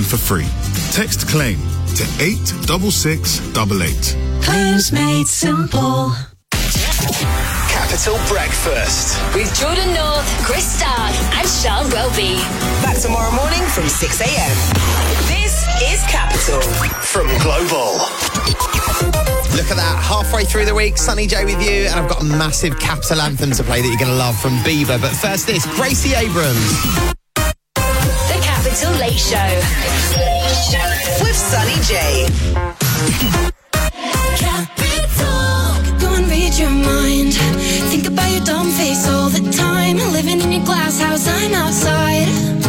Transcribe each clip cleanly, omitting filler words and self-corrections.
and for free. Text CLAIM to 86688. Claims made simple. Capital Breakfast with Jordan North, Chris Stark and Sean Roby. Back tomorrow morning from 6 a.m. This is Capital from Global. Look at that, halfway through the week, Sunny J with you, and I've got a massive Capital anthem to play that you're going to love from Bieber. But first this, Gracie Abrams. The Capital Late Show. With Sunny J. Capital, go and read your mind. Think about your dumb face all the time. Living in your glass house, I'm outside.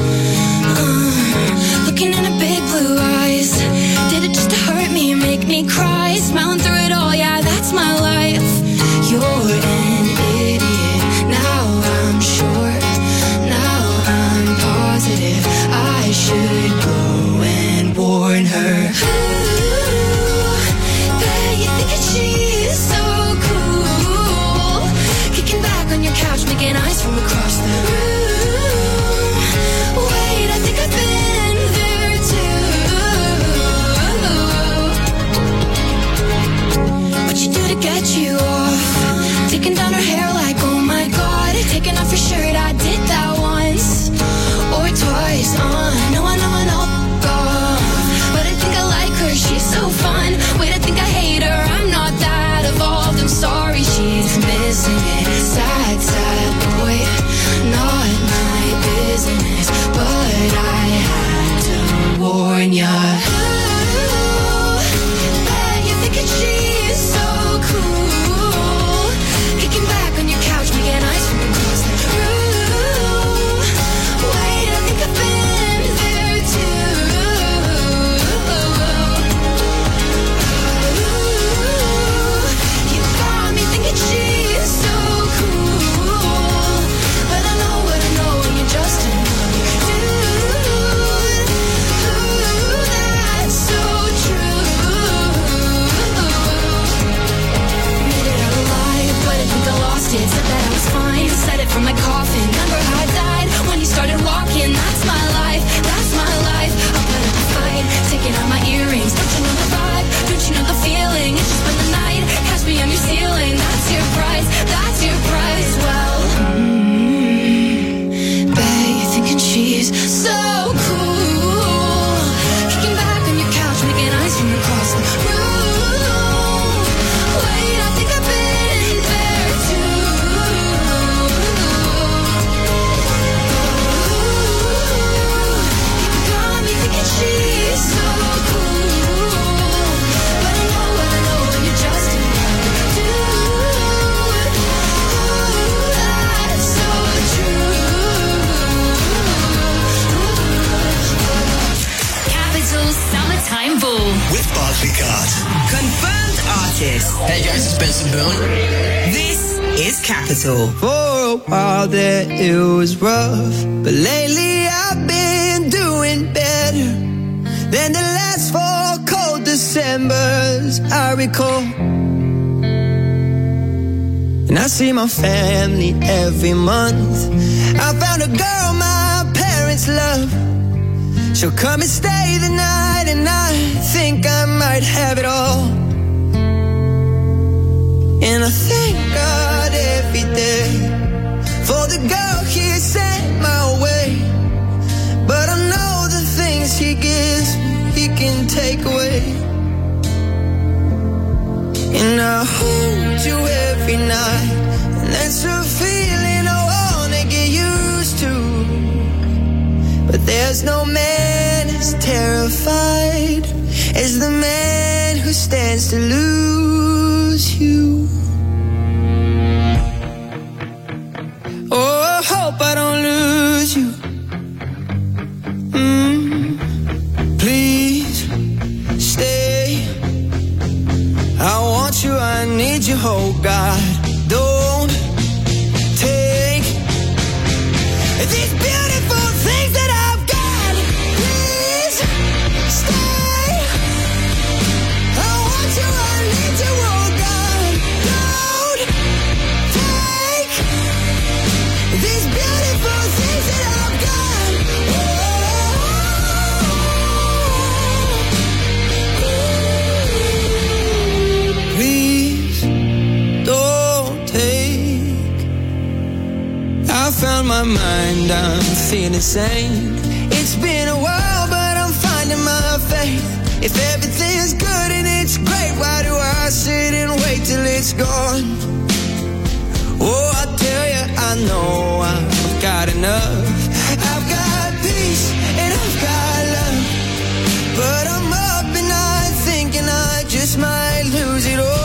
Looking in her big blue eyes. Did it just to hurt me, make me cry? Smiling through it all, yeah, that's my life. You're an idiot, now I'm sure. Now I'm positive I should go and warn her. Ooh, bet you think she's so cool. Kicking back on your couch, making eyes from across the room. Wait, I think I've been there too. What you do to get you off? Taking down her hair like, oh my god. Taking off your shirt, I did that once or twice. I know, God. But I think I like her, she's so fun. Wait, I think I hate her, I'm not that evolved. I'm sorry, she's missing it. Sad, sad boy, not my business. But I had to warn ya. Ooh, bet you're thinking she's so cool. Kicking back on your couch, making eyes from across the room. Wait, I think I've been there too. Ooh, you got me thinking she's so cool. But I know what I know, and you're just another dude. Ooh, that's so true. Made it out alive, but I think I lost it. Said that I was fine, said it from my coffin. Remember how I died when you started walking? That's my life, that's my life. I'll put up a fight, taking out my earrings. Don't you know the vibe? Don't you know the feeling? It's just been the night, catch me on your ceiling. That's your price, that's your price. Well, bet you're thinking she's so cool. Kicking back on your couch, making eyes from across the room. Wait, I think I've been there too. You got me thinking she's so cool. But I know what I know, and you're just another dude. Ooh, that's so true. Capital Summertime Ball. with Barclaycard. Confirmed artist. Hey guys, it's Benson Boone. This is Capital. For a while there it was rough, but lately I've been doing better than the last 4 cold Decembers I recall. And I see my family every month. I found a girl my parents love. She'll come and stay the night, and I think I might have it all. And I thank God every day for the girl He sent my way. But I know the things He gives He can take away. And I hold you every night, and that's a feeling I wanna get used to. But there's no man as terrified as the man who stands to lose you. Oh, I hope I don't lose you. Please stay. I want you, I need you, oh God. Don't take these beautiful things that I've got. Please stay. I want you, I need you, oh God. Don't take these beautiful things that I've got. Oh, feel insane. It's been a while, but I'm finding my faith. If everything's good and it's great, why do I sit and wait till it's gone? Oh, I tell you, I know I've got enough. I've got peace and I've got love, but I'm up and I'm thinking I just might lose it all.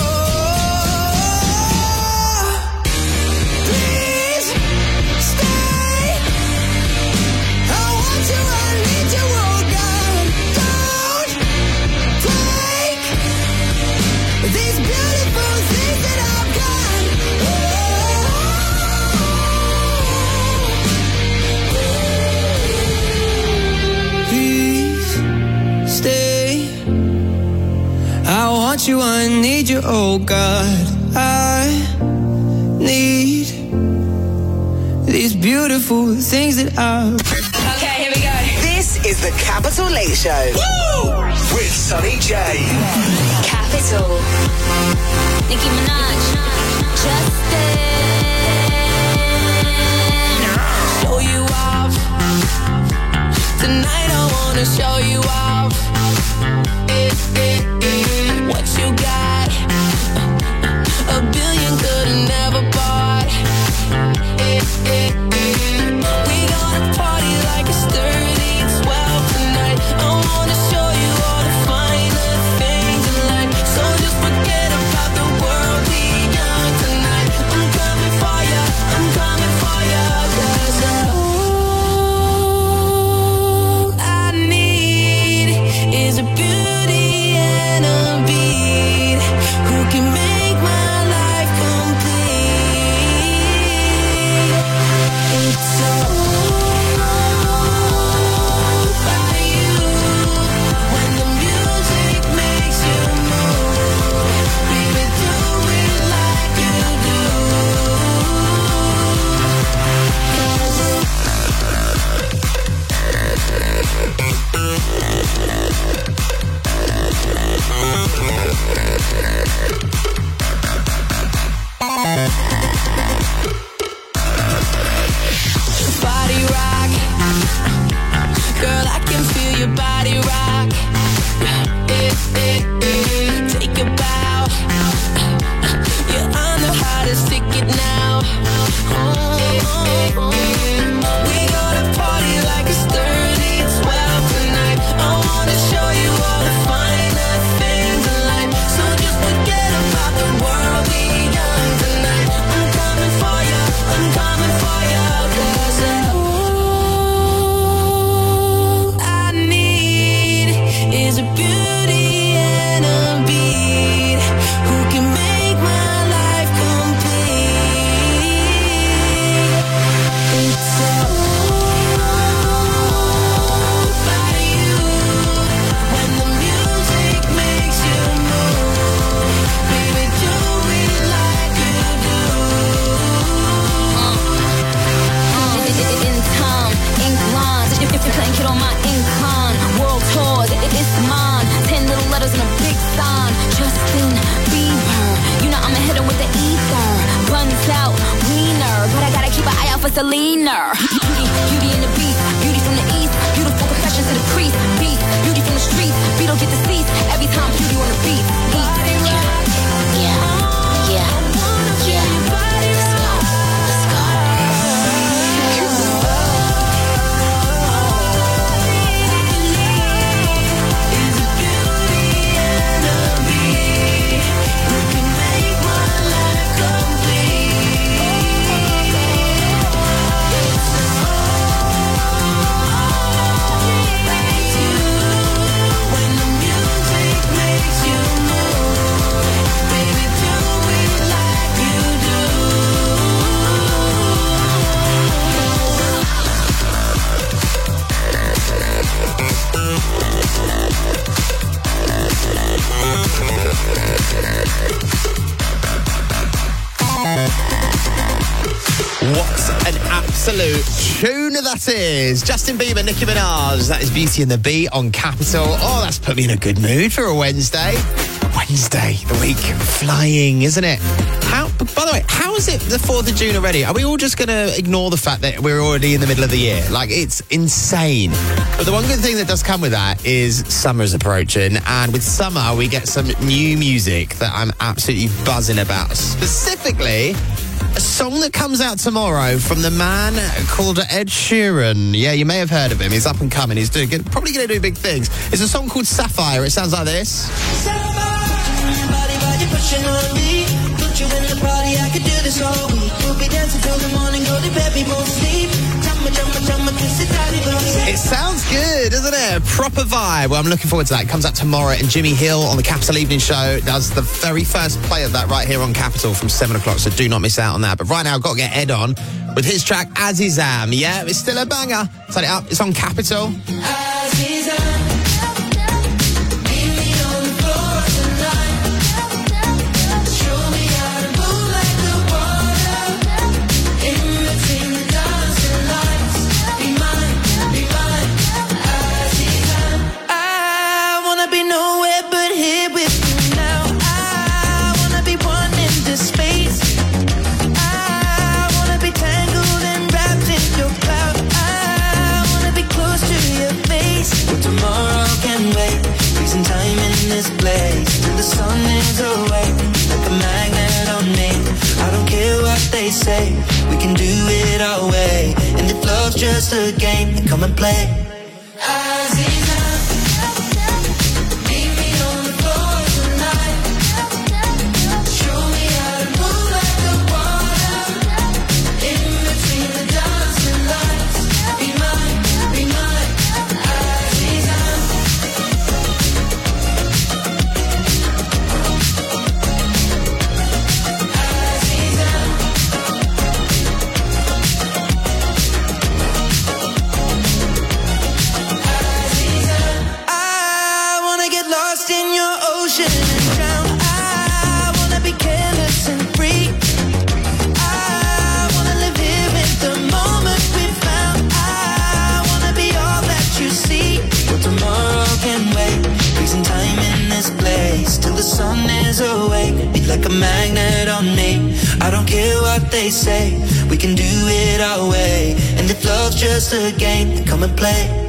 You, I need you, oh God. I need these beautiful things that I. Okay, here we go. This is the Capital Late Show. Woo! With Sonny J. Capital. Nicki Minaj. Justin. Show you off. Tonight I wanna show you off. What you got? A billion could've never bought. We gonna party like it's 30-12 tonight. I wanna show you all the finer things in life. So just forget about the world we young tonight. I'm coming for ya, I'm coming for ya. 'Cause all I need is a beauty and a beat who can make my life complete. It's all by you. When the music makes you move, baby, do it like you do. 'cause body rock, girl, I can feel your body rock. Take a bow. You're on the hottest ticket now. We gonna party like it's 30-12 tonight. I wanna show you all the finer things in life. So just forget about the world we young tonight. I'm coming for ya, I'm coming for ya. 'Cause all I need is a beauty and a beat who can make my life complete. It's all by you. When the music makes you move, baby, do it like you do. In time, ink lines. If you're playing kid on my incline, world tours, it's mine. 10 little letters and a big sign. Justin Bieber, you know I'ma hit him with the ether. Buns out, wiener, but I gotta keep an eye out for Selena. Beauty in the beast, beauty from the east, beautiful confessions to the priest. Beast, beauty from the streets, beat don't get deceased. Every time beauty on the beat. Body rock. Yeah, yeah, yeah. Body rock. Let's go. Is a beauty and a beat who can make my life complete. It's absolute tune that is. Justin Bieber, Nicki Minaj. That is Beauty and the Beat on Capital. Oh, that's put me in a good mood for a Wednesday. Wednesday, the week flying, isn't it? By the way, how is it the 4th of June already? Are we all just going to ignore the fact that we're already in the middle of the year? Like, it's insane. But the one good thing that does come with that is summer's approaching. And with summer, we get some new music that I'm absolutely buzzing about. Specifically, a song that comes out tomorrow from the man called Ed Sheeran. Yeah, you may have heard of him. He's up and coming. He's probably going to do big things. It's a song called Sapphire. It sounds like this. Pushing on me, put you in the party, I could do this all week. We'll be dancing till the morning, go to bed, we won't sleep. It sounds good, doesn't it? Proper vibe. Well, I'm looking forward to that. It comes out tomorrow, and Jimmy Hill on the Capital Evening Show does the very first play of that right here on Capital from 7 o'clock, so do not miss out on that. But right now, I've got to get Ed on with his track, Azizam. Yeah, it's still a banger. Turn it up. It's on Capital. Azizam. Place till the sun is away, like a magnet on me. I don't care what they say, we can do it our way. And if love's just a game, then come and play. Like a magnet on me. I don't care what they say, we can do it our way. And if love's just a game, then come and play.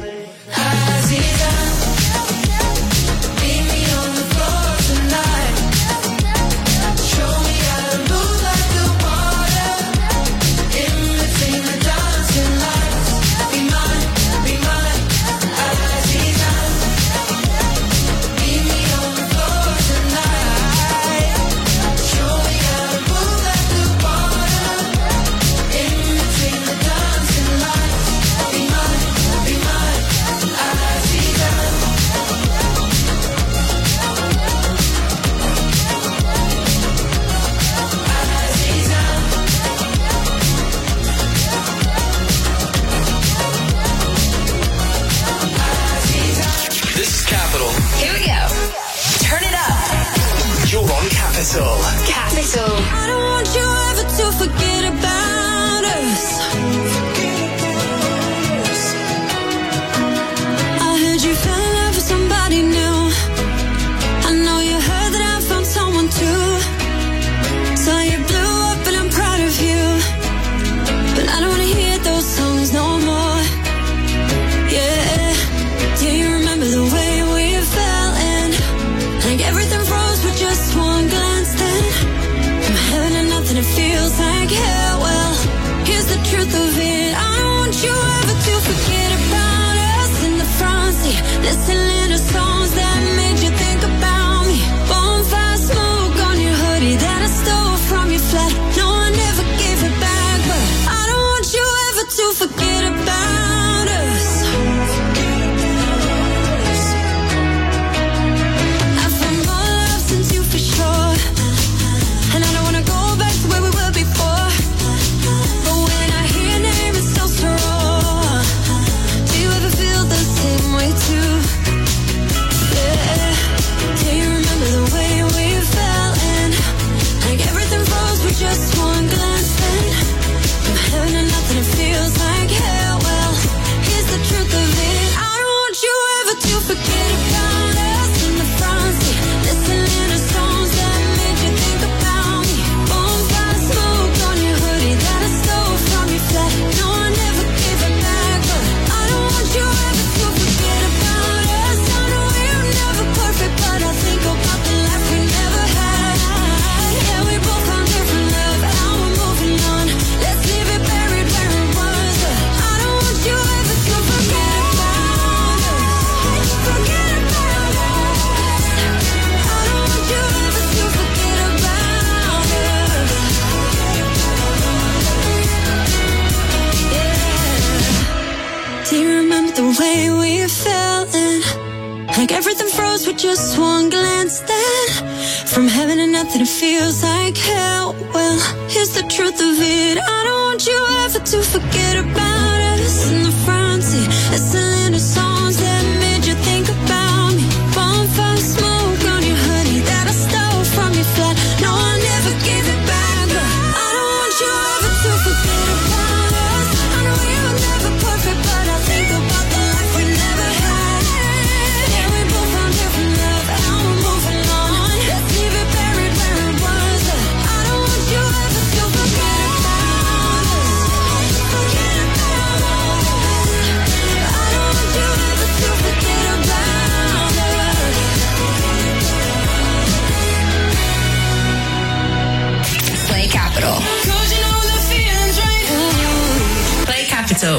Capital. I don't want you ever to forget about us. I heard you fell in love with somebody new. I know you heard that I found someone too. So you blew up and I'm proud of you. But I don't want to hear those songs no more. Yeah, do you remember the way we fell in? Like everything froze with just one glance then. It feels like hell. Well, here's the truth of it. I don't want you ever to forget about us in the front seat, listening to songs that made you think about me. Bonfire smoke on your hoodie that I stole from your flat. No, I never gave it back, but I don't want you ever to forget about us. I've found more love since you for sure, and I don't wanna go back to where we were before. But when I hear your name, it's so strong. Do you ever feel the same way too? Like everything froze with just one glance. Then from heaven to nothing, it feels like hell. Well, here's the truth of it. I don't want you ever to forget about us. In the front seat, listening to songs that made you think about me. Bonfire smoke on your hoodie that I stole from your flat. No, I never gave it back, but I don't want you ever to forget about us. I know we were never perfect, but I think about the life we never had. Yeah, we both found different love, and we're moving on. Let's leave it buried where it was. I don't want you ever to forget about us. Forget about us. I don't want you ever to forget about us. Play Capital. Cause you know the feeling's right. Play Capital.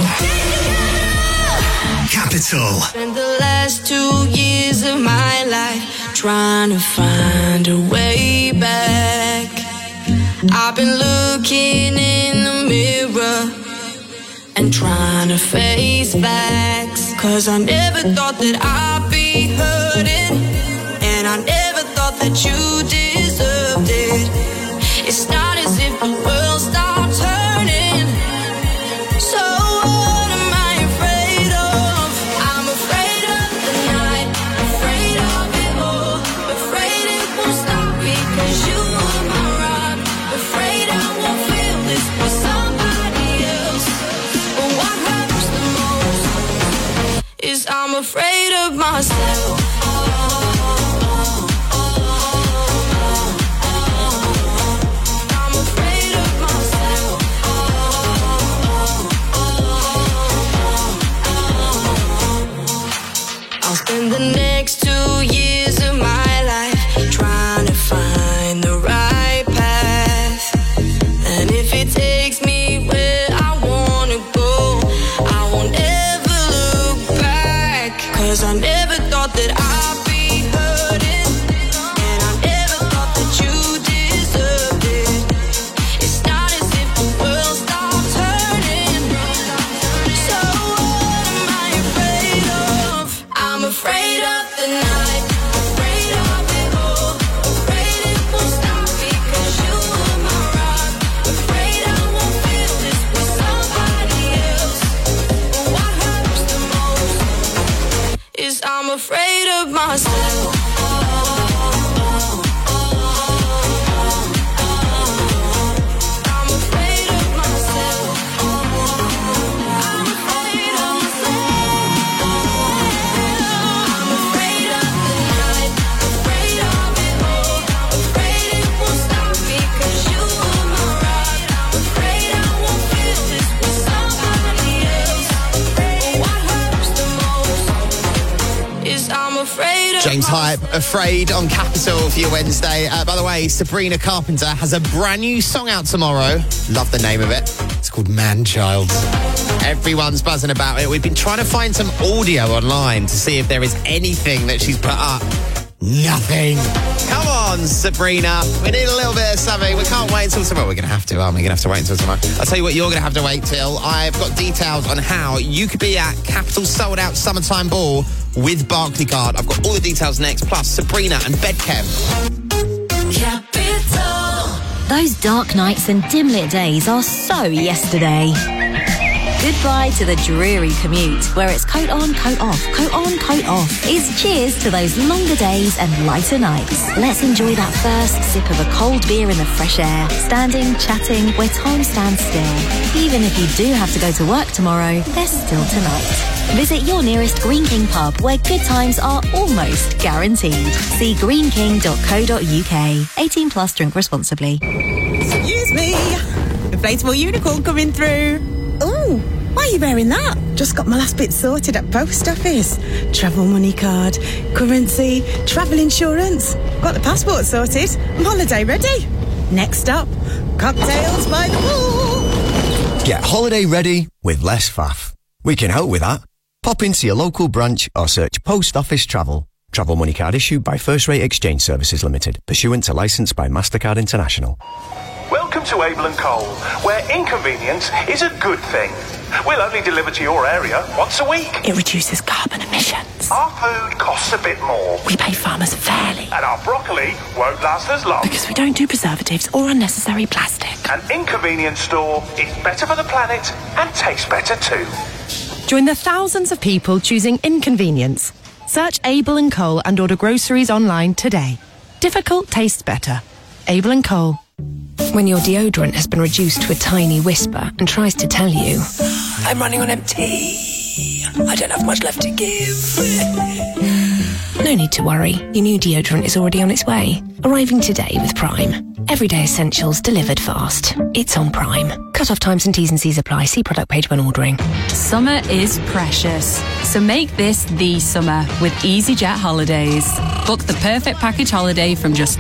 Capital. Spent the last 2 years of my life trying to find a way back. I've been looking in the mirror and trying to face facts. Cause I never thought that I'd be hurting, and I never thought that you deserved it. It's not as if the world stopped turning. So what am I afraid of? I'm afraid of the night, afraid of it all, afraid it won't stop because you are my rock, afraid I won't feel this with somebody else. But what hurts the most is I'm afraid of myself. I'm afraid of myself. I'll spend the next 2 years of my life trying to find the right path. And if it takes me where I wanna go, I won't ever look back. Cause I never thought that I'd be hurting, and I never thought that you deserved it. It's not as if the world stopped turning. So what am I afraid of? I'm afraid of the night, afraid of it all, afraid it won't stop because you are my rock, afraid I won't feel this with somebody else. But what hurts the most is I'm afraid of myself. I'm afraid of myself. I'm afraid of myself. I'm afraid of the night, afraid of it all, afraid it won't stop because you are my rock, afraid I won't feel this with somebody else. But what hurts the most is I'm afraid of James Hype, Afraid on Capital for your Wednesday. By the way, Sabrina Carpenter has a brand new song out tomorrow. Love the name of it. It's called Man Child. Everyone's buzzing about it. We've been trying to find some audio online to see if there is anything that she's put up. Nothing. Come on, Sabrina. We need a little bit of something. We can't wait until tomorrow. We're going to have to, aren't we? We're going to have to wait until tomorrow. I'll tell you what, you're going to have to wait till. I've got details on how you could be at Capital Sold Out Summertime Ball with Barclaycard. I've got all the details next, plus Sabrina and Bedchem. Capital. Those dark nights and dim-lit days are so yesterday. Goodbye to the dreary commute, where it's coat on, coat off, coat on, coat off. It's cheers to those longer days and lighter nights. Let's enjoy that first sip of a cold beer in the fresh air, standing, chatting, where time stands still. Even if you do have to go to work tomorrow, there's still tonight. Visit your nearest Green King pub, where good times are almost guaranteed. See greenking.co.uk. 18 plus, drink responsibly. Excuse me. Inflatable unicorn coming through. Ooh, why are you wearing that? Just got my last bit sorted at post office. Travel money card, currency, travel insurance. Got the passport sorted. I'm holiday ready. Next up, cocktails by the pool. Get holiday ready with less faff. We can help with that. Pop into your local branch or search Post Office Travel. Travel money card issued by First Rate Exchange Services Limited, pursuant to licence by MasterCard International. Welcome to Abel & Cole, where inconvenience is a good thing. We'll only deliver to your area once a week. It reduces carbon emissions. Our food costs a bit more. We pay farmers fairly. And our broccoli won't last as long. Because we don't do preservatives or unnecessary plastic. An inconvenience store is better for the planet and tastes better too. Join the thousands of people choosing inconvenience. Search Abel & Cole and order groceries online today. Difficult tastes better. Abel & Cole. When your deodorant has been reduced to a tiny whisper and tries to tell you, I'm running on empty, I don't have much left to give. No need to worry, your new deodorant is already on its way. Arriving today with Prime. Everyday essentials delivered fast. It's on Prime. Cut-off times and T's and C's apply. See product page when ordering. Summer is precious, so make this the summer with EasyJet Holidays. Book the perfect package holiday from just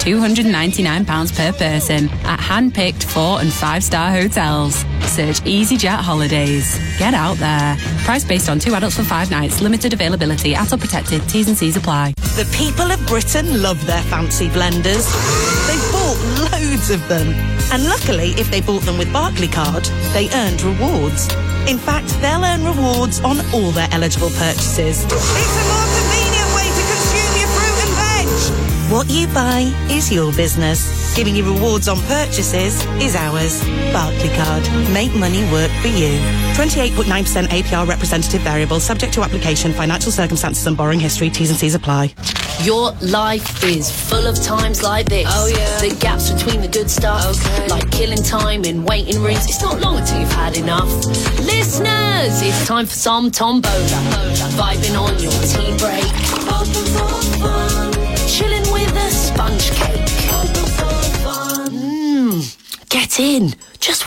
£299 per person at hand-picked 4- and 5-star hotels. Search EasyJet Holidays. Get out there. Price based on 2 adults for 5 nights. Limited availability. ATOL protected. T's and C's apply. The people of Britain love their fancy blenders. They've bought loads of them. And luckily, if they bought them with Barclaycard, they earned rewards. In fact, they'll earn rewards on all their eligible purchases. It's a more convenient way to consume your fruit and veg. What you buy is your business. Giving you rewards on purchases is ours. Barclaycard. Make money work for you. 28.9% APR representative variable, subject to application, financial circumstances and borrowing history. T's and C's apply. Your life is full of times like this. Oh, yeah. The gaps between the good stuff. Okay. Like killing time in waiting rooms. It's not long until you've had enough. Listeners, it's time for some Tombola. Vibing on your tea break. Open for fun. Chilling with a sponge cake. Open for fun. Get in. Just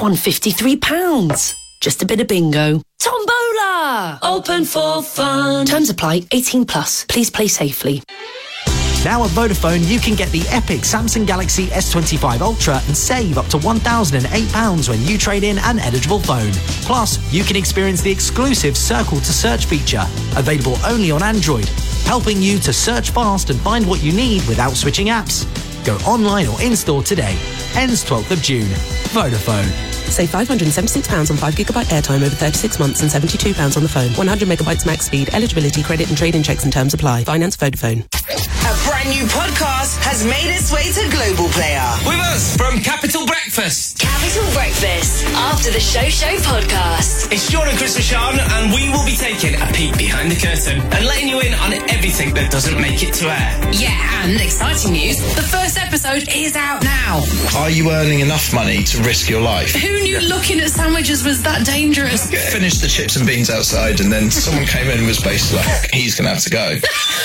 £153. Just a bit of bingo. Tombola. Open for fun. Terms apply. 18 plus. Please play safely. Now at Vodafone, you can get the epic Samsung Galaxy S25 Ultra and save up to £1,008 when you trade in an eligible phone. Plus, you can experience the exclusive Circle to Search feature, available only on Android, helping you to search fast and find what you need without switching apps. Go online or in-store today. Ends 12th of June. Vodafone. Save £576 on 5GB airtime over 36 months and £72 on the phone. 100MB max speed. Eligibility, credit and trade-in checks and terms apply. Finance Vodafone. A brand new podcast has made its way to Global Player. With us from Capital Breakfast. Capital Breakfast, after the Show podcast. It's Sean and Chris Rashan, and we will be taking a peek behind the curtain and letting you in on everything that doesn't make it to air. Yeah, and exciting news, the first episode is out now. Are you earning enough money to risk your life? Who knew looking at sandwiches was that dangerous? Finished the chips and beans outside, and then someone came in and was basically like, he's going to have to go.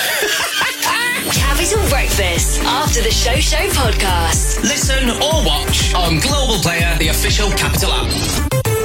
Capital Breakfast, after the Show podcast. Listen or watch on Global Player, the official Capital app.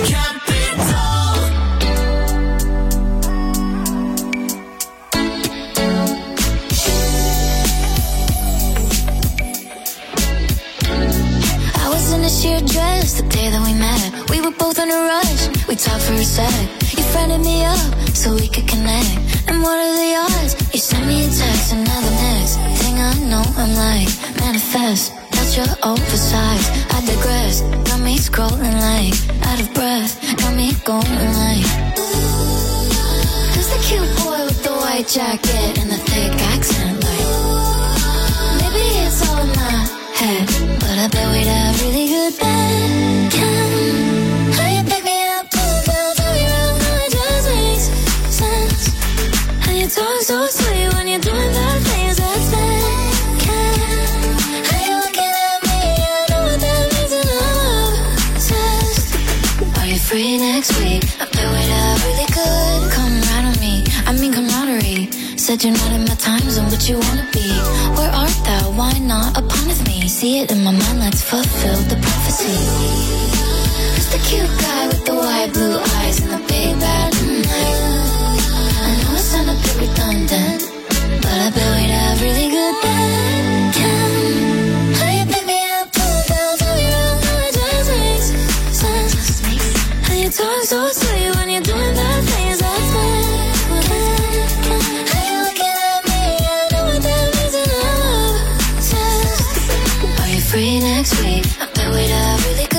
I was in a sheer dress the day that we met. We were both in a rush. We talked for a sec. You friended me up so we could connect. And what are the odds? You sent me a text and now the next thing I know I'm like, manifest. That's your oversized. I digress. Got me scrolling like out of breath. Got me going like, who's the cute boy with the white jacket and the thick accent? Like, maybe it's all in my head, but I bet we'd have really good bed. How you pick me up, pull down, turn me around, how it just makes sense. How you talk so sweet when you're doing bad things, that's bad. How you looking at me, I know what that means and I'm obsessed. Are you free next week? I bet we'd have really good camaraderie. I mean camaraderie. Said you're not in my time zone, but you wanna be. Where art thou? Why not upon with me? See it in my mind, let's fulfill the prophecy. Who's the cute guy with the wide blue eyes and the big bad night? I know it sound a bit redundant, but I bet we'd have really good bed. How you pick me up, pull down, turn me around, how it just makes sense. How you talk so sweet when you're doing bad things, that's bad. Free next week, I bet we'd have really good.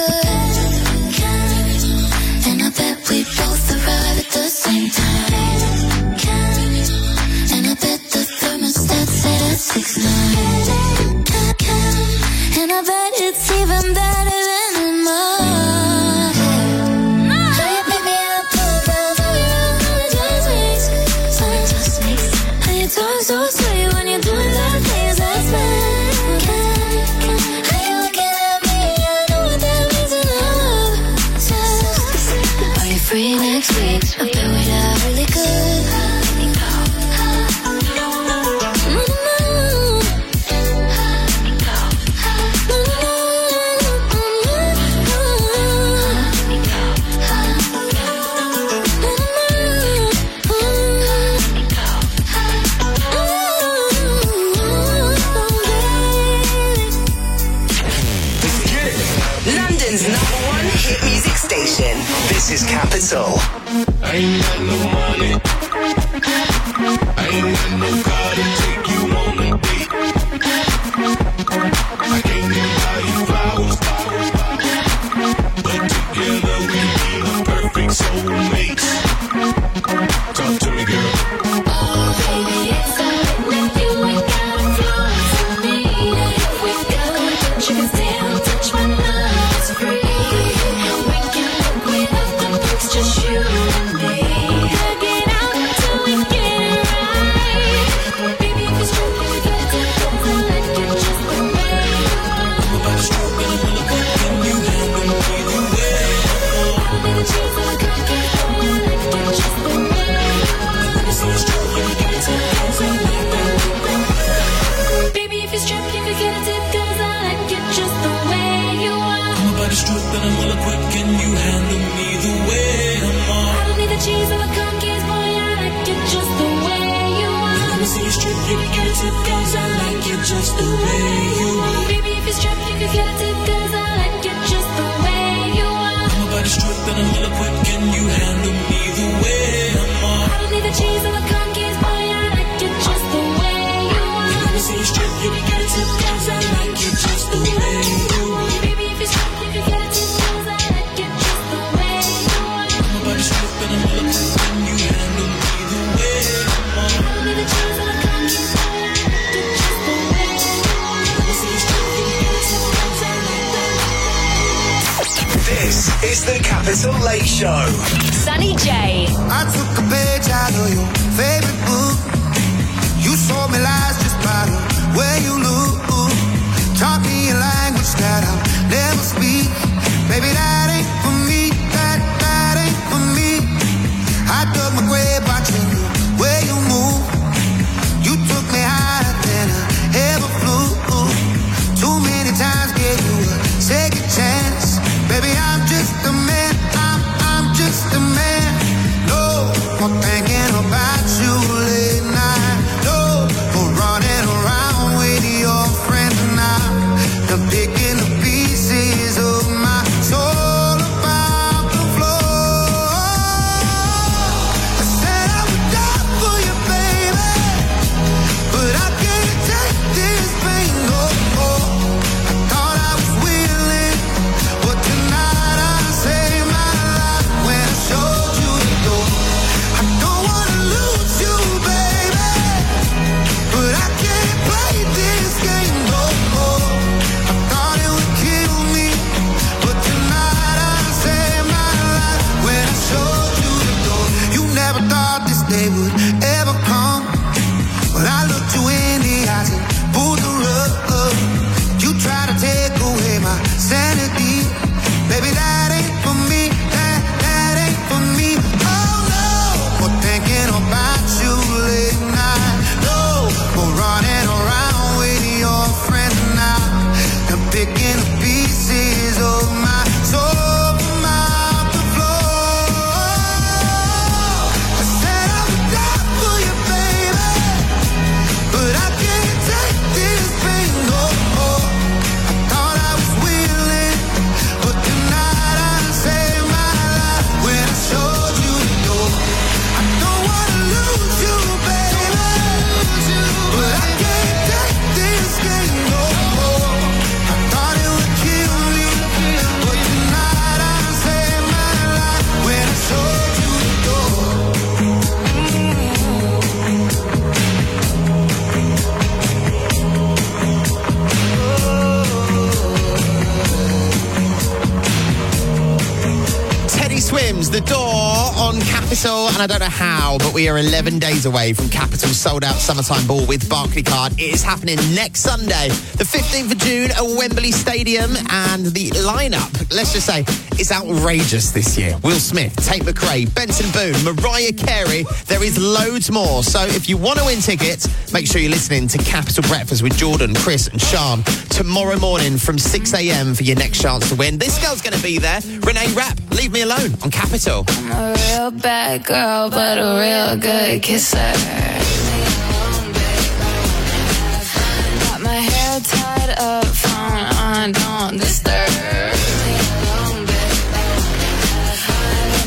This is Capital. I ain't got no money. I ain't got no car to take you on a date. I can't even buy you flowers. But together we be the perfect soulmates. Talk to me, girl. Oh, baby, it's all with you. We got a flow for me. If we go, touch you down, touch my love, it's free. We can look without the books, just you and me. Hug it out till we get it right. Baby, if it's true, we got to go. I like it just the way you are. I'm about to stroke and I'm gonna cook and you handle me the way. I don't need the cheese or the cookie, I like it just the way. Baby, if it's true, you can get a tip, 'cause I like it just the way you are. I'm about to strip and I'm gonna quick and you handle me the way I'm on. I don't need the cheese or the cookies, boy, I like it just the way you are. Let me see you strip, you can get a tip, 'cause I like it just the way you are. Baby, if it's true, you can get a tip, 'cause I like it just the way you are. I'm about to strip and I'm gonna quick and you handle me the way I'm on. I don't need the cheese or the cookies, boy, I like it just the way you are. Let me see you strip, you can get a tip, 'cause I like it just the way you are. Baby, if it's true, you can get a tip, 'cause I like it just the way you are. I'm about to strip and I'm gonna quick and you handle me the way I'm on. I don't need the cheese or the cookies, boy, I like it just the way you are. Let me see you strip, you can get a tip, 'cause I like that. This is the Capital Late Show. Sunny J. I took a page out of your favorite book. You sold me lies just by the way you look. Taught me a language that I'll never speak. Baby, that ain't for me. That ain't for me. I dug my grave watching the way you move. You took me higher than I ever flew. Too many times gave you a second chance. Baby, I'm just a man. I'm just a man. No more thinking about you late night. No more running around with your friends now. I'm picking the pieces of my soul about the floor. I said I would die for you, baby, but I can't take this pain no more. I thought I was willing, but tonight I saved my life when I showed you the door. I don't wanna lose you, baby, but I can't play this game no more. I thought it would kill me, but tonight I saved my life when I showed you the door. You never thought this day would ever come, but I looked you in the eyes and pulled the rug. You tried to take away my sanity. Baby, that ain't for me. That ain't for me. Oh no, more thinking about you late night. No more running around with your friends now. I'm picking the pieces of my soul from out the floor. I said I would die for you, baby, but I can't take this pain no more. I thought I was willing, but tonight I saved my life when I showed you the door. I don't wanna lose you, baby, but I can't take this game no more. I thought it would kill me, but tonight I saved my life when I showed you the door. Teddy Swims, The Door on Capital, and I don't know how, but we are 11 days away from Capital's sold-out summertime ball with Barclaycard. It is happening next Sunday, the 15th of June at Wembley Stadium, and the lineup, let's just say, is outrageous this year. Will Smith, Tate McRae, Benson Boone, Mariah Carey. There is loads more, so if you want to win tickets, make sure you're listening to Capital Breakfast with Jordan, Chris and Sean tomorrow morning from 6 a.m. for your next chance to win. This girl's going to be there, Renee Rapp, Leave Me Alone on Capital. I'm a real bad girl, but a real good kisser. Got my hair tied up, phone on, don't disturb.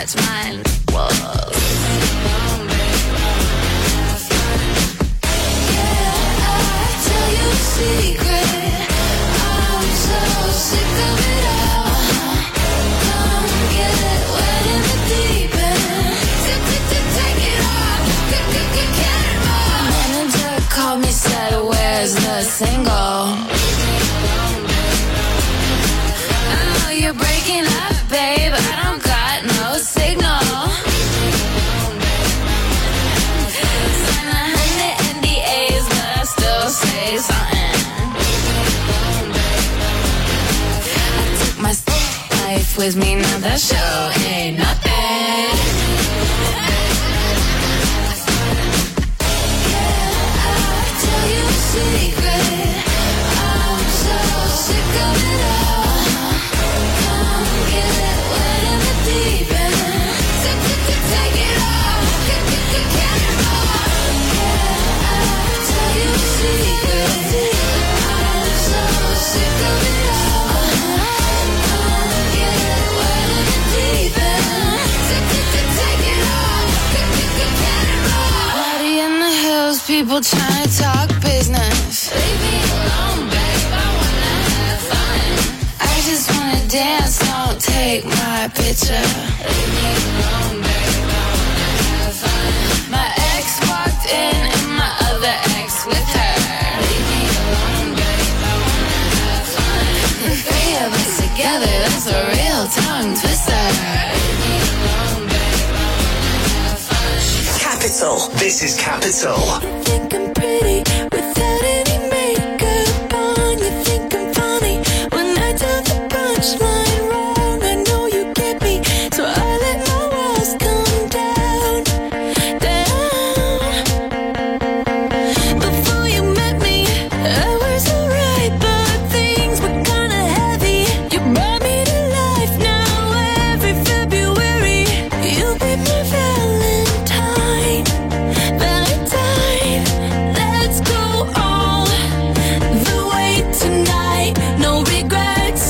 watch mine. Whoa. Yeah, I tell you a secret. I'm so sick of it all. Come get wet in the deep end. Take it off. Get it off. Manager called me, said, where's the single? Oh, you're breaking up, babe. I don't got no signal. Sign 100 NDAs, but I still say something. I took my life with me, now that show ain't nothing. Yeah, I tell you a secret. I'm so sick of it all. Come get wet in the deep end. Take it off. Get it off. Yeah, I tell you a secret. I'm so sick of it all. Come get wet in the deep end. Take it off. Get it off. Party in the hills, people trying to talk business. Leave me alone, babe. I wanna have fun. I just wanna dance, don't take my picture. Leave me alone, babe. I wanna have fun. My ex walked in and my other ex with her. Leave me alone, babe. I wanna have fun. The three of us together, that's a real tongue twister. Leave me alone, babe. I wanna have fun. Capital. This is Capital. You think I'm pretty without any makeup on. You think I'm funny when I tell the punchline wrong. I know you get me, so I let my walls come down, down. Before you met me, I was alright, but things were kinda heavy. You brought me to life now every February. You be my Valentine. Let's go all the way tonight. No regrets,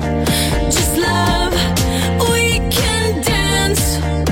just love. We can dance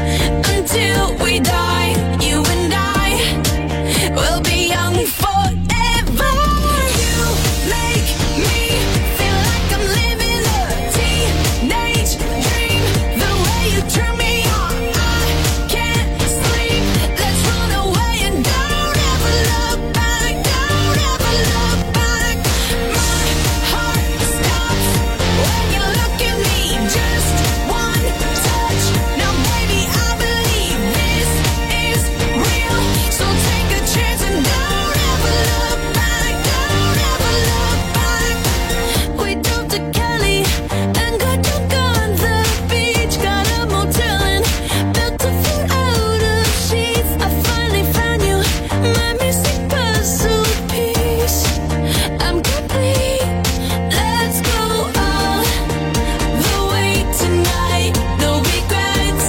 until we die. You and I will be young forever. You make me feel like I'm living a teenage dream. The way you turn me on, I can't sleep. Let's run away and don't ever look back. Don't ever look back. My heart stops when you look at me. Just one touch. Now baby, I believe this is real. So take a chance and don't ever look back. Don't ever look back. We drove to Cali and got drunk on the beach. Got a motel and built a fort out of sheets. I finally found you, my missing puzzle piece. I'm complete. Let's go all the way tonight. No regrets,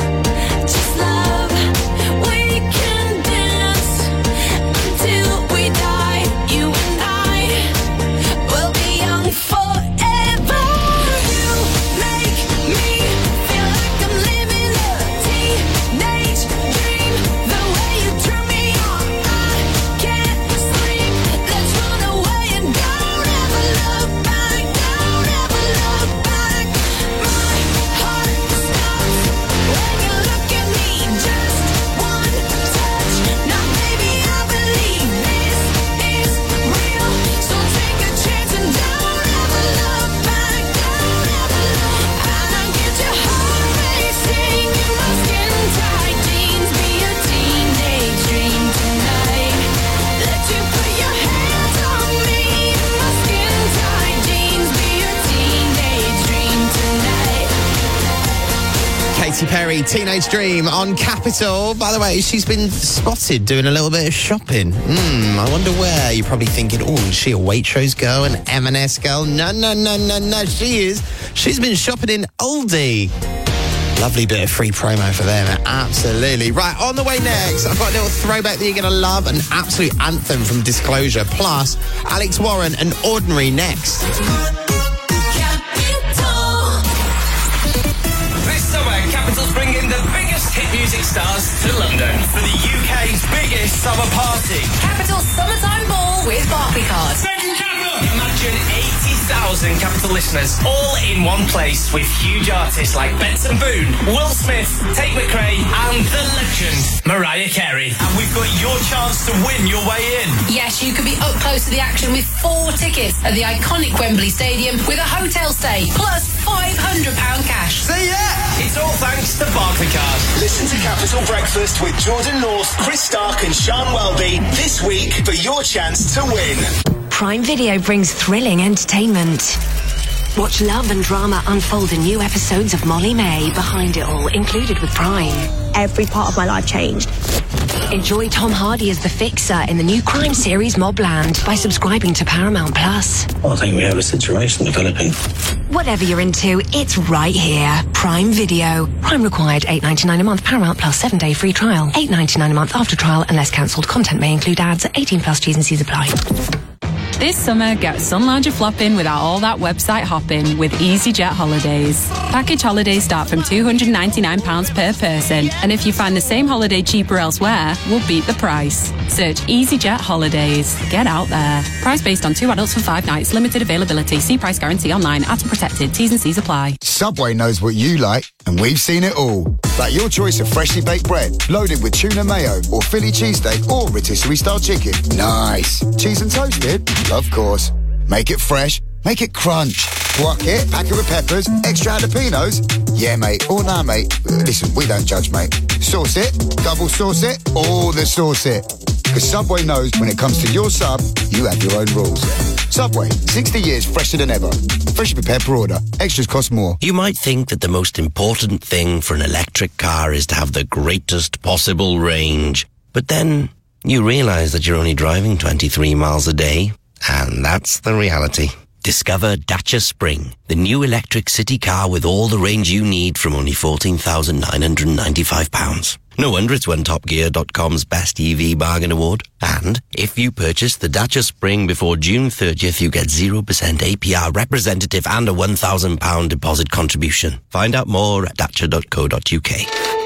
just love. We can dance until we die. You and I will be young forever. You make me feel like I'm living a teenage dream. The way you turn me on, I can't sleep. Let's run away and don't ever look back. Don't ever look back. My heart stops when you look at me. Just one touch. Now baby, I believe this is real. So take a chance and don't ever look back. Don't ever look. I get your heart racing in my skin tight jeans. Be a teenage dream tonight. Let you put your hands on me in my skin tight jeans. Be a teenage dream tonight. Katy Perry, Teenage Dream on Capital. By the way, she's been spotted doing a little bit of shopping. I wonder where. You're probably thinking, oh, is she a Waitrose girl, an M&S girl? No, she is. She's been shopping in Aldi. Lovely bit of free promo for them. Absolutely. Right, on the way next, I've got a little throwback that you're going to love, an absolute anthem from Disclosure, plus Alex Warren and Ordinary next. This summer, Capital's bringing stars to London for the UK's biggest summer party. Capital Summertime Ball with Barclaycard. Imagine 80,000 Capital listeners all in one place with huge artists like Benson Boone, Will Smith, Tate McRae and the legend Mariah Carey. And we've got your chance to win your way in. Yes, you could be up close to the action with 4 tickets at the iconic Wembley Stadium with a hotel stay plus £500 cash. See ya! It's all thanks to Barclaycard. Listen to Capital Breakfast with Jordan North, Chris Stark and Sean Welby this week for your chance to win. Prime Video brings thrilling entertainment. Watch love and drama unfold in new episodes of Molly May, Behind It All, included with Prime. Every part of my life changed. Enjoy Tom Hardy as the Fixer in the new crime series Mobland by subscribing to Paramount Plus. I think we have a situation developing. Whatever you're into, it's right here. Prime Video. Prime required $8.99 a month. Paramount Plus 7-day free trial. $8.99 a month after trial unless cancelled. Content may include ads. 18 plus T's and C's apply. This summer, get sun lounger flopping without all that website hopping with EasyJet Holidays. Package holidays start from £299 per person, and if you find the same holiday cheaper elsewhere, we'll beat the price. Search EasyJet Holidays. Get out there. Price based on 2 adults for 5 nights. Limited availability. See price guarantee online. Atom protected. T's and C's apply. Subway knows what you like, and we've seen it all. Like your choice of freshly baked bread, loaded with tuna mayo, or Philly cheesesteak, or rotisserie style chicken. Nice. Cheese and toasted? Of course. Make it fresh. Make it crunch. Guac it, pack it with peppers, extra jalapenos. Yeah, mate. Or nah, mate. Listen, we don't judge, mate. Sauce it, double sauce it, all the sauce it. Because Subway knows when it comes to your sub, you have your own rules. Subway, 60 years fresher than ever. Freshly prepared per order. Extras cost more. You might think that the most important thing for an electric car is to have the greatest possible range. But then you realise that you're only driving 23 miles a day. And that's the reality. Discover Dacia Spring, the new electric city car with all the range you need from only £14,995. No wonder it's won TopGear.com's Best EV Bargain Award. And if you purchase the Dacia Spring before June 30th, you get 0% APR representative and a £1,000 deposit contribution. Find out more at dacia.co.uk.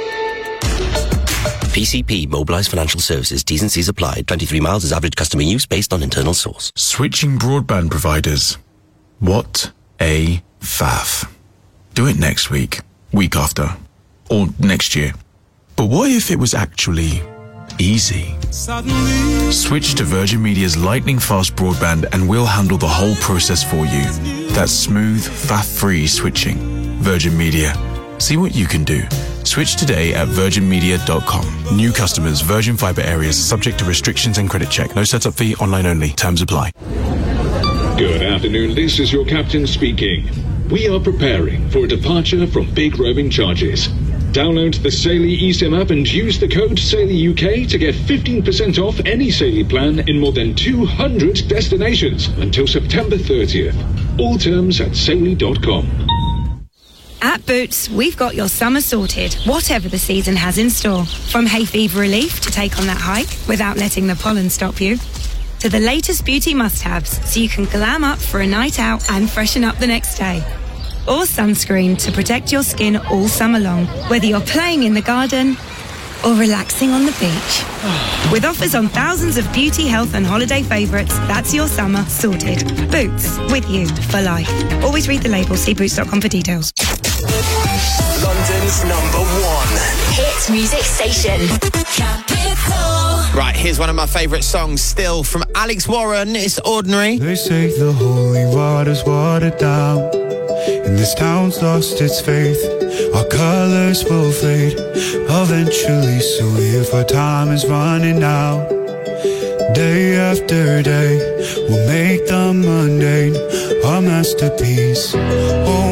PCP, Mobilised Financial Services, T's and C's applied. 23 miles is average customer use based on internal source. Switching broadband providers. What a faff. Do it next week, week after, or next year. But what if it was actually easy? Switch to Virgin Media's lightning fast broadband and we'll handle the whole process for you. That's smooth, faff-free switching. Virgin Media. See what you can do. Switch today at virginmedia.com. New customers, Virgin Fibre areas, subject to restrictions and credit check. No setup fee, online only. Terms apply. Good afternoon, this is your captain speaking. We are preparing for a departure from big roaming charges. Download the Saily eSIM app and use the code SAILYUK to get 15% off any Saily plan in more than 200 destinations until September 30th. All terms at saily.com. At Boots, we've got your summer sorted, whatever the season has in store. From hay fever relief to take on that hike without letting the pollen stop you, to the latest beauty must-haves so you can glam up for a night out and freshen up the next day. Or sunscreen to protect your skin all summer long, whether you're playing in the garden or relaxing on the beach. With offers on thousands of beauty, health and holiday favourites, that's your summer sorted. Boots, with you for life. Always read the label, see boots.com for details. London's #1 hit music station. Capital. Right, here's one of my favourite songs still from Alex Warren. It's Ordinary. They say the holy water's watered down, and this town's lost its faith. Our colours will fade eventually, so if our time is running out, day after day, we'll make the mundane our masterpiece. Oh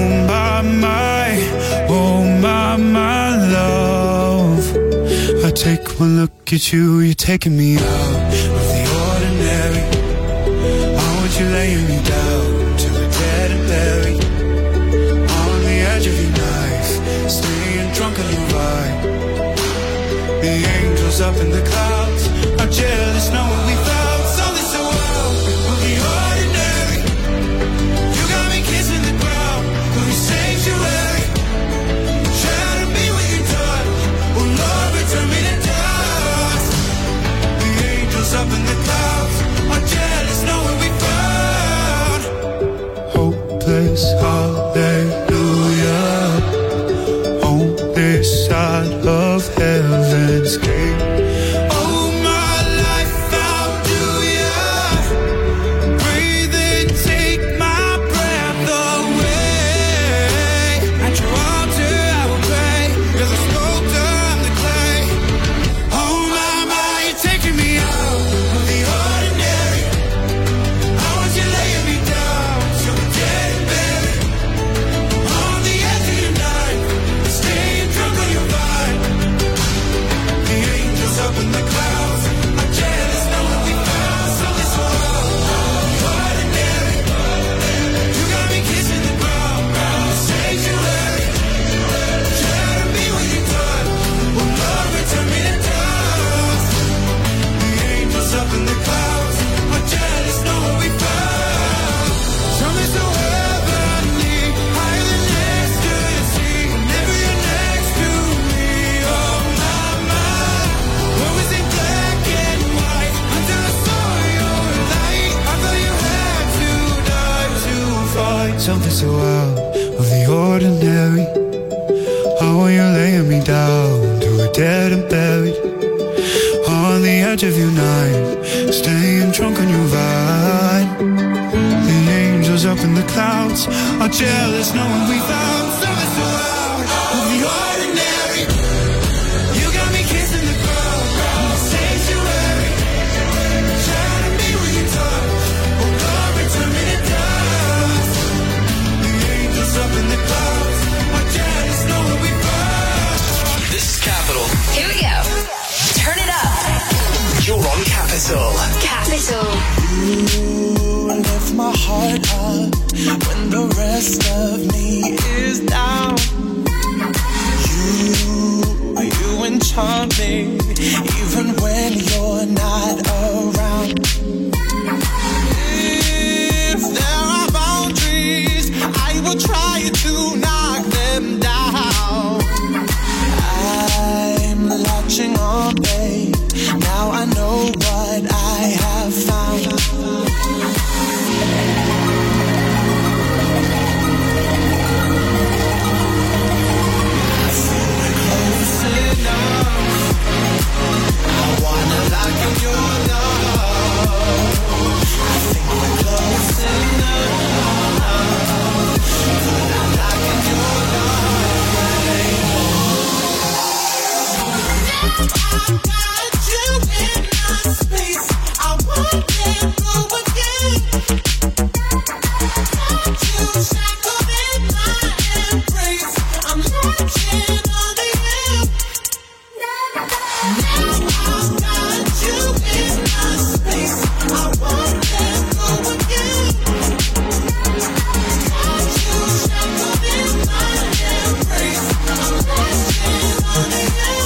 my love, I take one look at you, you're taking me out of the ordinary. I want you laying me down to a dead and buried on the edge of your knife, staying drunk on your vibe. The angels up in the clouds are jealous, know what we found. So this world will be ordinary. You got me kissing the ground, will be sanctuary. Try to be what you touch, will love it. something so out of the ordinary. How are you laying me down to a dead and buried on the edge of your night, staying drunk on your vine. The angels up in the clouds are jealous knowing we found something so out of the ordinary. You got me kissing the ground in the sanctuary, trying to be when you touch, oh glory, turn me to dust. The angels up in the clouds are jealous knowing we found. This is Capital. Here we go. Turn it up. You're on Capital. Capital. You lift my heart up when the rest of me is down. You enchant me even when you're not around. If there are boundaries, I will try to knock them down. I'm latching on, babe. Now I know what I have found. I feel we're close enough. I wanna lock in your love. I think we're close enough. Could I lock in your love, babe? I got you in my space. I won't let go again. Got you shackled in my embrace. I'm latching on to you. Now I've got you in my space. I won't let go again. Got you shackled in my embrace. I'm latching on to you.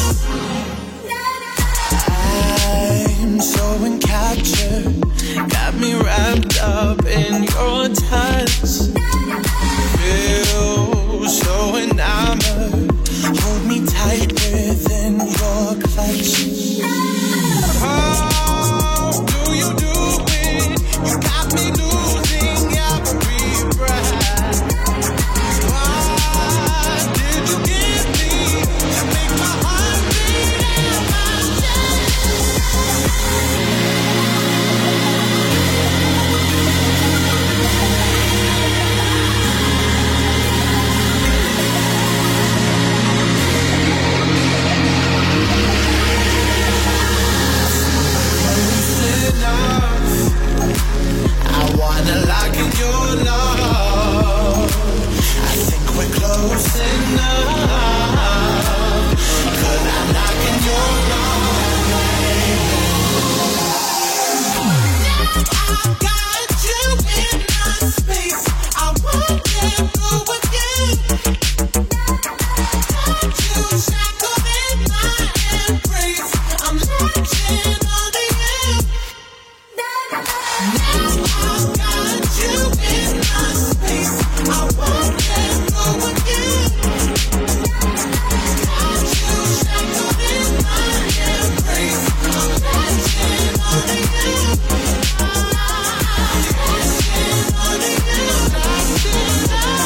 I'm so encaptured, got me wrapped up in your touch. Feel so enamored, hold me tight within your clutch. How do you do it? You got me losing every breath. What did you give me to make my heart beat in my chest? I wanna lock in your love. I think we're close enough. Could I lock in your love, babe? I got you in my space. I won't let go again. Got you shackled in my embrace. I'm latching on to you. Now I've got you in my space. I won't let go again. Got you shackled in my embrace. I'm latching on to you. Latching on to you. Latching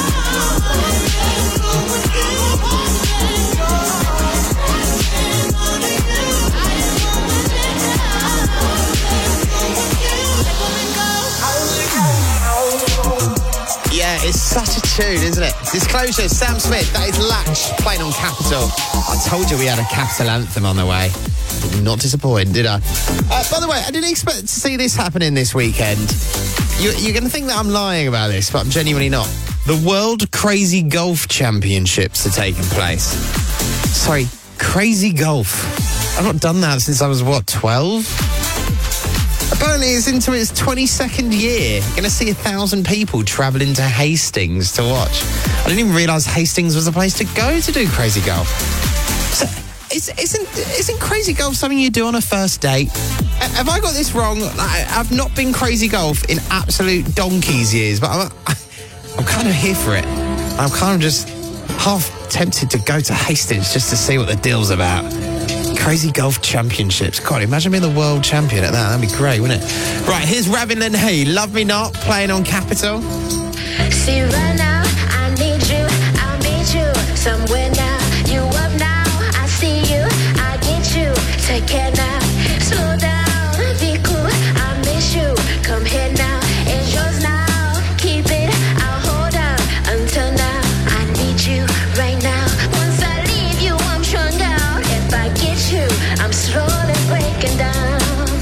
Yeah, it's such a tune, isn't it? Disclosure, Sam Smith, that is Latch, playing on Capital. I told you we had a Capital anthem on the way. Not disappointed, did I? By the way, I didn't expect to see this happening this weekend. You're going to think that I'm lying about this, but I'm genuinely not. The World Crazy Golf Championships are taking place. Sorry, Crazy Golf. I've not done that since I was, 12? Apparently it's into its 22nd year. You're going to see 1,000 people travelling to Hastings to watch. I didn't even realise Hastings was the place to go to do Crazy Golf. So, isn't Crazy Golf something you do on a first date? Have I got this wrong? I've not been Crazy Golf in absolute donkey's years, but I'm kind of here for it. I'm kind of just half tempted to go to Hastings just to see what the deal's about. Crazy Golf Championships. God, imagine being the world champion at that. That'd be great, wouldn't it? Right, here's Ravin and Hey, Love Me Not, playing on Capital. See right now, I need you, I'll meet you somewhere now. You up now, I see you, I get you. Take care now, slow down, be cool, I miss you. Come here now, it's yours now. Keep it, I'll hold on until now. I need you right now. Once I leave you, I'm strung out. If I get you, I'm slowly breaking down.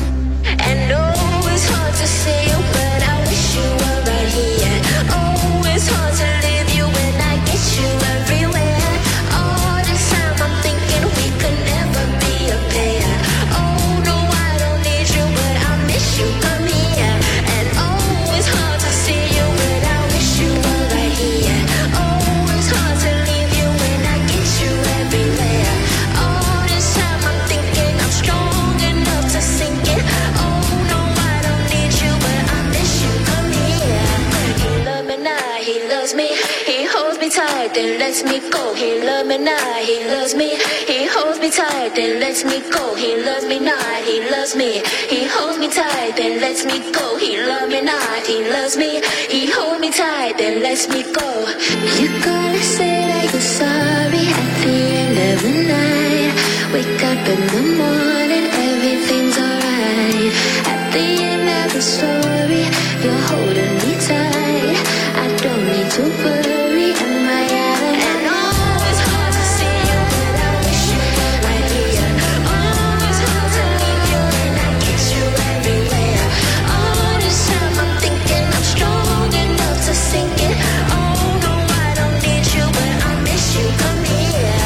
And oh, it's hard to see you, but I wish you were right here. Oh, it's hard to leave you when I get you everywhere. All this time I'm thinking we could never be a pair. Oh, no, I don't need you, but I miss you, come here. And oh, it's hard to see you, but I wish you were right here. Oh, it's hard to leave you when I get you everywhere. All this time I'm thinking I'm strong enough to sink it. Oh, no, I don't need you, but I miss you, come here. He love me now, he loves me. He holds me tight, then lets me go. He love me now, he loves me. He holds me tight, then lets me go. He loves me now, he loves me. He holds me tight, then lets me go. He love me now, he loves me. He holds me tight, then lets me go. You're gonna say that you're sorry at the end of the night. Wake up in the morning, everything's alright. At the end of the story, you're holding me tight. I don't need to worry, am I out? And oh, it's hard to see you, but I wish you were right here. Oh, it's hard to leave you when I get you everywhere. All this time I'm thinking I'm strong enough to sink it. Oh, no, I don't need you, but I miss you, come here.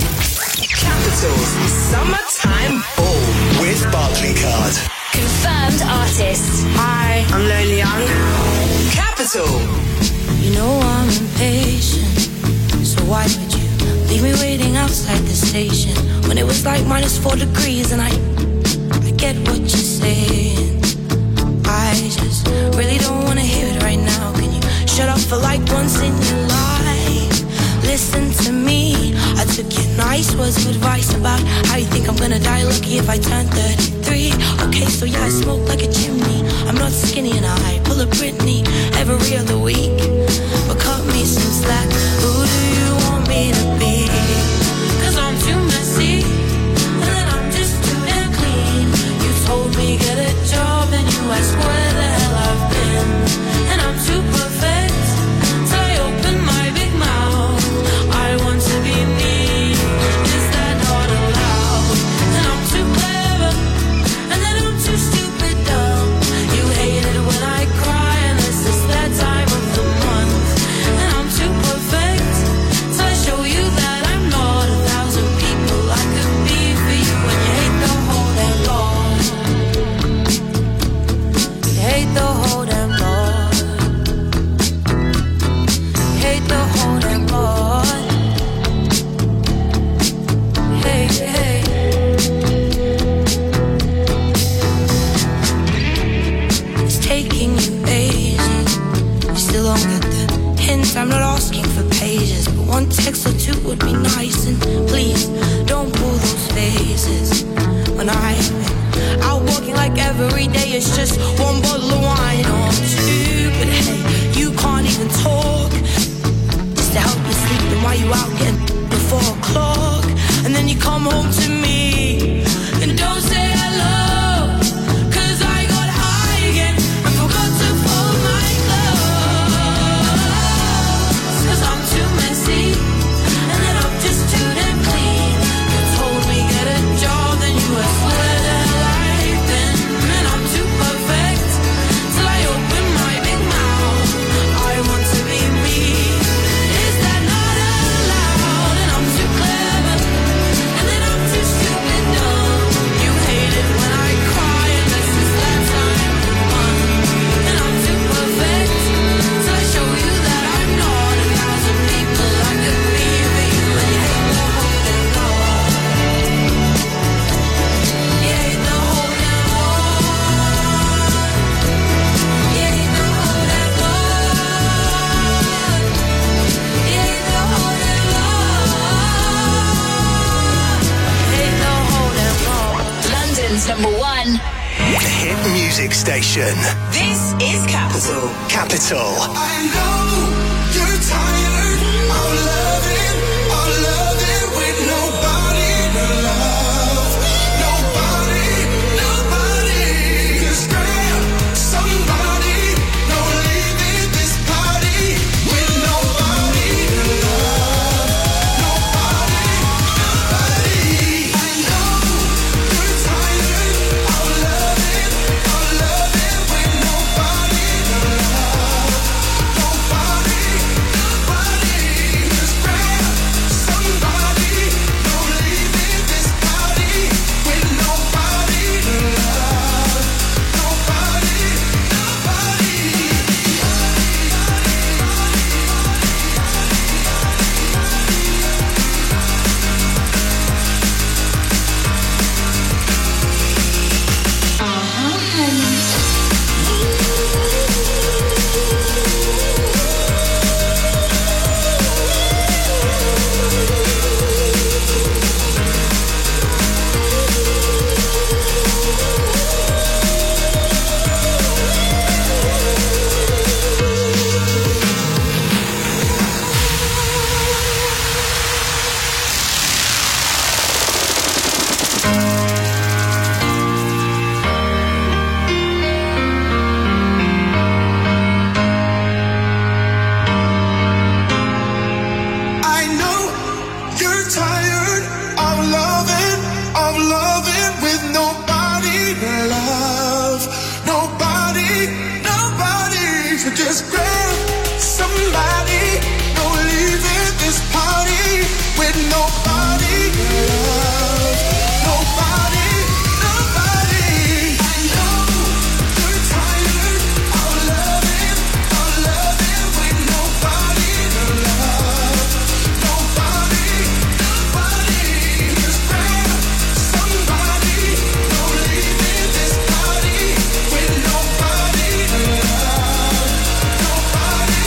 Capital's Summertime Ball with Barclaycard. Confirmed artists. Hi, I'm Lonely Young. Capital. You know I'm impatient, so why would you leave me waiting outside the station when it was like -4 degrees? And I get what you're saying. I just really don't want to hear it right now. Can you shut up for like once in your life? Listen to me. I took your nice words of advice about how you think I'm gonna die lucky if I turn 33. Okay, so yeah, I smoke like a chimney. I'm not skinny and I pull a Britney every other week. But cut me some slack. Who do you want me to be? 'Cause I'm too messy and then I'm just too damn clean. You told me get a job and you asked where the hell I've been. And I'm too perfect, so I open my big mouth. I want to be me. Is that not allowed? And I'm too clever and then I'm too stupid dumb. You hate it when I cry and this is that time of the month. And I'm too perfect, so I show you that I'm not 1,000 people I could be for you. When you hate the whole damn lot. You hate the whole damn lot. You hate the whole damn lot. Hey, hey. It's taking you ages. You still don't get the hint. I'm not asking for pages, but one text or two would be nice. And please don't pull those faces when I've been out walking like every day. It's just one bottle of wine or two. But hey, you can't even talk just to help you sleep. And while you out getting before 4 o'clock, and then you come home to me and don't say hello. 'Cause I got high again and forgot to fold my clothes. 'Cause I'm too messy and then I'm just too damn clean. You told me get a job, then you asked where the hell I've been. And I'm too perfect till I open my big mouth. I want to be me. Is that not allowed? And I'm too clever and then I'm too stupid dumb. You hate it when I cry and this is that time of the month. And I'm too perfect till I show you that I'm not 1,000 people I could be for you. And you hate the whole damn lot. You hate the whole damn lot. You hate the whole damn lot. You hate the whole damn lot. You hate the whole damn lot. London's #1 The hit music station. This is Capital. Capital. I know you're tired of loving with nobody to love. Nobody. Just grab somebody. No leaving this party with nobody to love. Nobody. I know you're tired of loving with nobody to love. Nobody. Just grab somebody. No leaving this party with nobody to love. Nobody. I know you're tired of loving with nobody to love. Nobody. So just grab somebody. No leaving this party with nobody to love. Nobody. I know you're tired of loving with nobody to love. Nobody. Just grab somebody. No leaving this party with nobody to love. Nobody.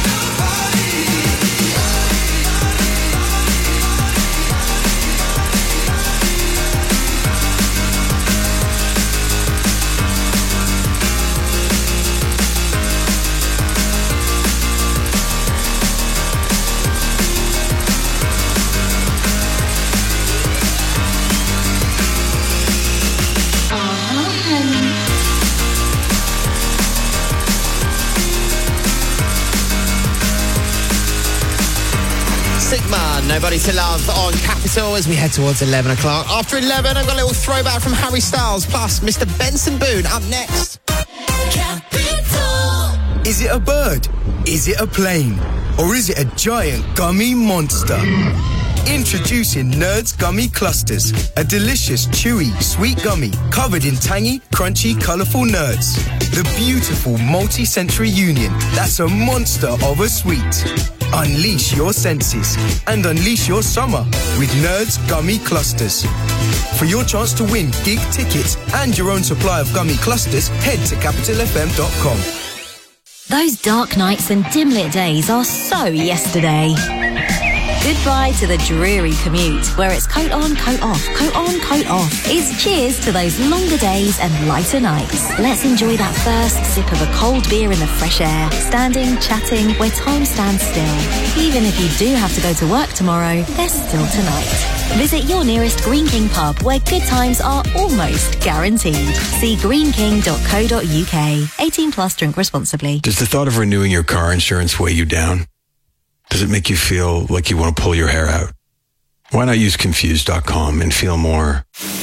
Sigma, Nobody to Love on Capital as we head towards 11 o'clock. After 11, I've got a little throwback from Harry Styles, plus Mr. Benson Boone up next. Is it a bird? Is it a plane? Or is it a giant gummy monster? Introducing Nerds Gummy Clusters, a delicious, chewy, sweet gummy covered in tangy, crunchy, colourful nerds. The beautiful multi-sensory union that's a monster of a sweet. Unleash your senses and unleash your summer with Nerds Gummy Clusters. For your chance to win gig tickets and your own supply of gummy clusters, head to capitalfm.com. Those dark nights and dim-lit days are so yesterday. Goodbye to the dreary commute, where it's coat on, coat off, coat on, coat off. It's cheers to those longer days and lighter nights. Let's enjoy that first sip of a cold beer in the fresh air, standing, chatting, where time stands still. Even if you do have to go to work tomorrow, there's still tonight. Visit your nearest Green King pub, where good times are almost guaranteed. See greenking.co.uk. 18 plus, drink responsibly. Does the thought of renewing your car insurance weigh you down? Does it make you feel like you want to pull your hair out? Why not use Confused.com and feel more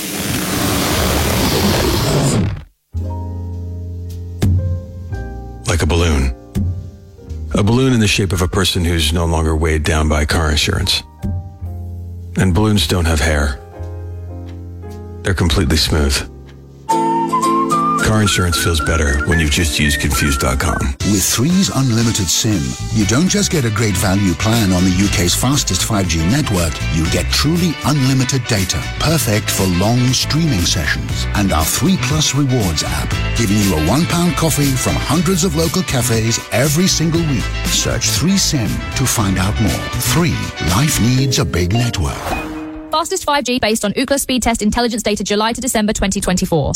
like a balloon? A balloon in the shape of a person who's no longer weighed down by car insurance. And balloons don't have hair. They're completely smooth. Car insurance feels better when you've just used Confused.com. With Three's Unlimited SIM, you don't just get a great value plan on the UK's fastest 5G network, you get truly unlimited data, perfect for long streaming sessions. And our 3 Plus Rewards app, giving you a £1 coffee from hundreds of local cafes every single week. Search 3SIM to find out more. 3. Life needs a big network. Fastest 5G based on Ookla speed test intelligence data July to December 2024.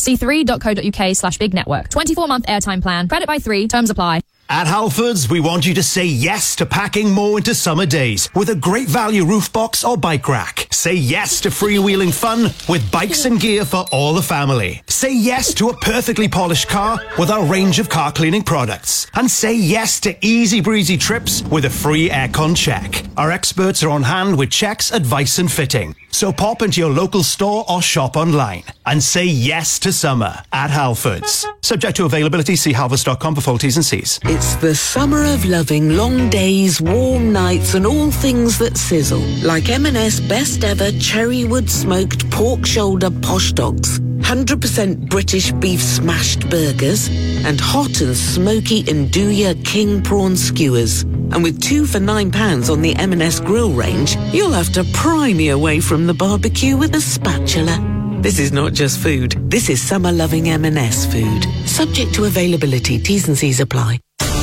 c3.co.uk/bignetwork. 24-month airtime plan. Credit by 3. Terms apply. At Halfords, we want you to say yes to packing more into summer days with a great value roof box or bike rack. Say yes to freewheeling fun with bikes and gear for all the family. Say yes to a perfectly polished car with our range of car cleaning products. And say yes to easy breezy trips with a free aircon check. Our experts are on hand with checks, advice and fitting. So pop into your local store or shop online and say yes to summer at Halfords. Subject to availability, see halfords.com for full T's and C's. It's the summer of loving long days, warm nights and all things that sizzle. Like M&S best ever cherrywood smoked pork shoulder posh dogs, 100% British beef smashed burgers and hot and smoky Nduja king prawn skewers. And with 2 for £9 on the M&S grill range, you'll have to pry me away from the barbecue with a spatula. This is not just food. This is summer-loving M&S food. Subject to availability. T's and C's apply.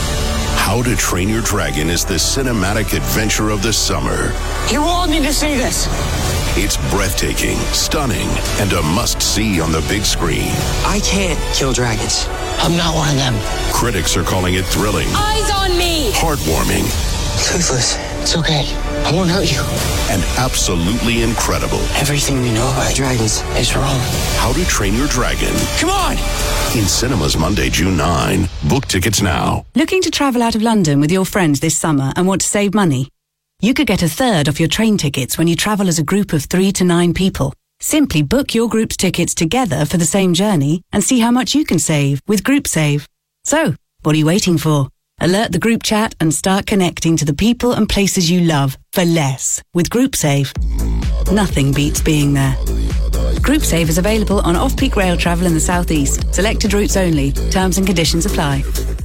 How to Train Your Dragon is the cinematic adventure of the summer. You all need to see this. It's breathtaking, stunning, and a must-see on the big screen. I can't kill dragons. I'm not one of them. Critics are calling it thrilling. Eyes on me! Heartwarming. Toothless. It's okay. I won't hurt you. And absolutely incredible. Everything we know about dragons is wrong. How to Train Your Dragon. Come on! In cinemas Monday, June 9. Book tickets now. Looking to travel out of London with your friends this summer and want to save money? You could get a third off your train tickets when you travel as a group of 3 to 9 people. Simply book your group's tickets together for the same journey and see how much you can save with GroupSave. So, what are you waiting for? Alert the group chat and start connecting to the people and places you love for less with GroupSave. Nothing beats being there. GroupSave is available on off-peak rail travel in the southeast. Selected routes only. Terms and conditions apply.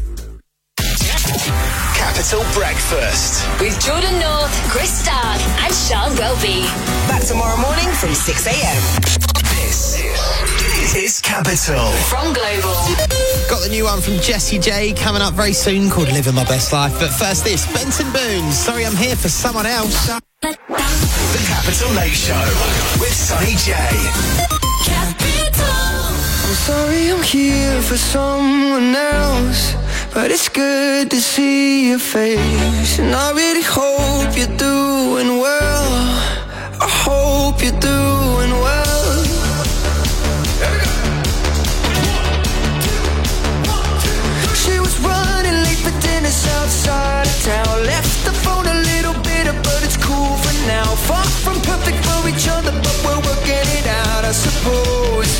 Capital Breakfast with Jordan North, Chris Stark, and Sean Welby. Back tomorrow morning from 6 a.m. This is Capital from Global. Got the new one from Jessie J coming up very soon called Living My Best Life. But first this, Benson Boone, Sorry I'm Here for Someone Else. The Capital Late Show with Sonny J. I'm sorry I'm here for someone else, but it's good to see your face. And I really hope you're doing well. I hope you're doing well. She was running late for dinner outside of town. Left the phone a little bitter, but it's cool for now. Far from perfect for each other, but we're working it out, I suppose.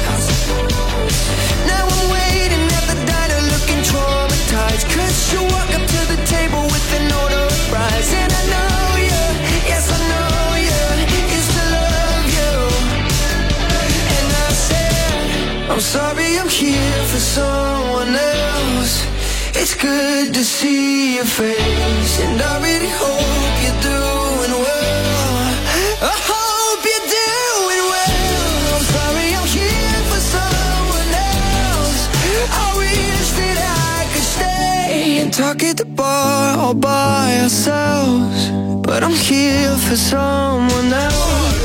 Now I'm waiting at the diner looking traumatized, 'cause she'll walk up to the table with an order of fries. And I know you, yes I know you, used to love you. And I said, I'm sorry I'm here for someone else. It's good to see your face, and I really hope you're doing well. I hope you're doing well. I'm sorry I'm here for someone else. I wish that I could stay and talk at the bar all by ourselves, but I'm here for someone else.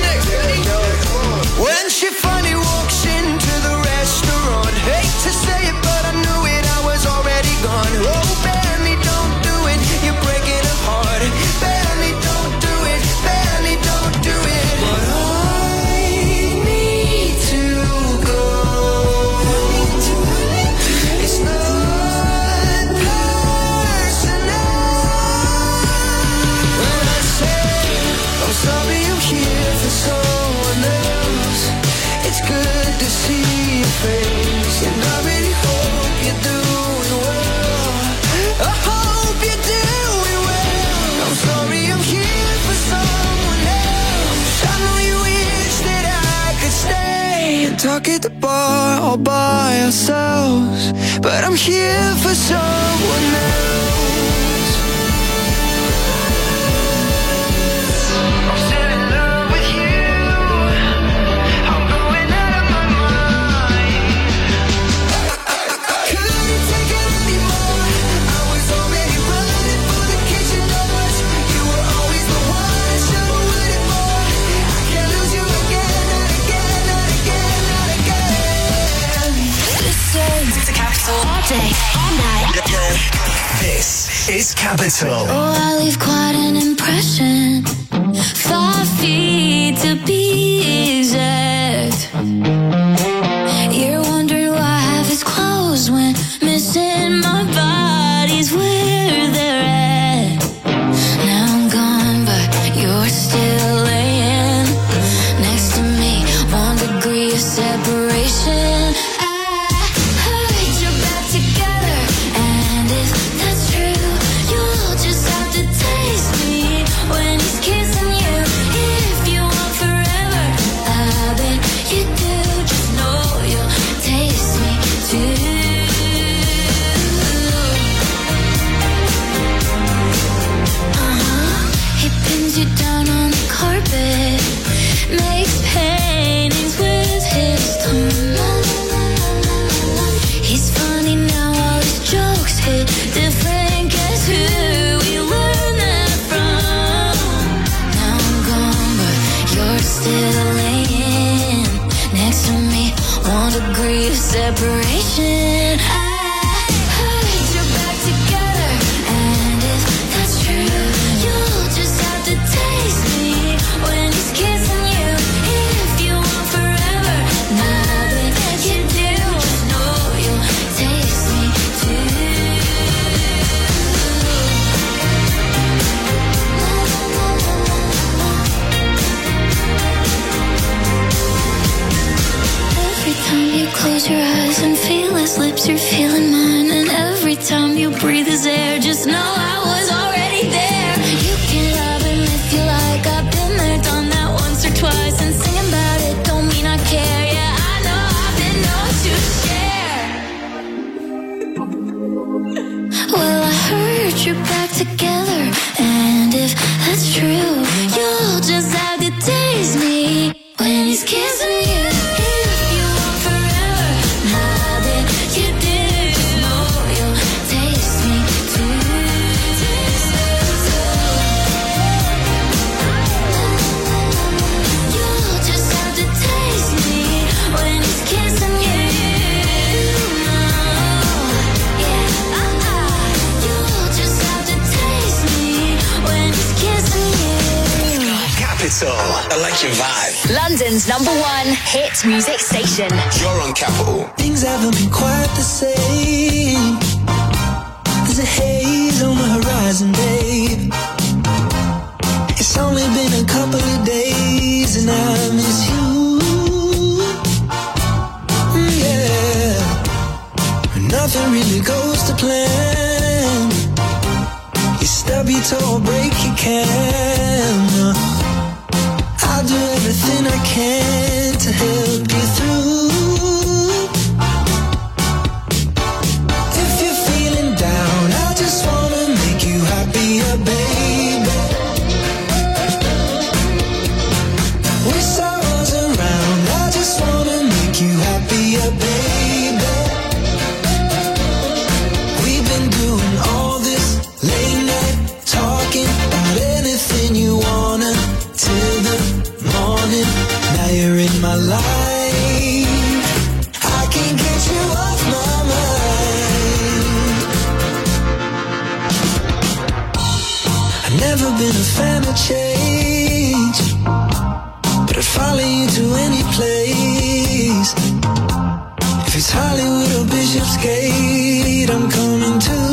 When she finally walks into the restaurant, hate to say it, but I knew it, I was already gone. Oh, barely don't do it, you're breaking her heart. Barely don't do it, barely don't do it. But I need to go. It's not personal. When I say I'm sorry I'm here for someone else, it's good to see your face, and I really hope you're doing well. I hope you're doing well. I'm sorry I'm here for someone else. I know you wish that I could stay and talk at the bar all by ourselves, but I'm here for someone else. I'm still in love with you. I'm going out of my mind. Couldn't take it anymore. I was already running for the kitchen doors. You were always the one I should have waited for. I day, all night. This is Capital. Oh, I leave quite an impression. 5 feet to be exact. You're wondering why I have his clothes when missing my body's where they're at. Now I'm gone, but you're still laying next to me. 1 degree of separation. Makes paintings with his tongue. He's funny now, all his jokes hit different. Guess who we learned that from? Now I'm gone, but you're still laying next to me. 1 degree of separation. Close your eyes and feel his lips, you're feeling mine. And every time you breathe his air, just know I was already there. You can love him if you like, I've been there, done that once or twice. And singing about it don't mean I care. Yeah, I know I've been known to share. Well, I heard you're back together, and if that's true, you'll just have to taste me when he's kissing you. I like your vibe. London's #1 hit music station. You're on Capital. Things haven't been quite the same. There's a haze on the horizon, babe. It's only been a couple of days and I miss you. Yeah. Nothing really goes to plan. You stub your toe or break your can. I'll do everything I can to help you through. If you're feeling down, I just wanna make you happier, baby. Wish I was around, I just wanna make you happier, baby. We've been doing all this late night talking about anything you wanna till the morning. Now you're in my life, I can't get you off my mind. I've never been a fan of change, but I'd follow you to any place. If it's Hollywood or Bishopsgate, I'm coming to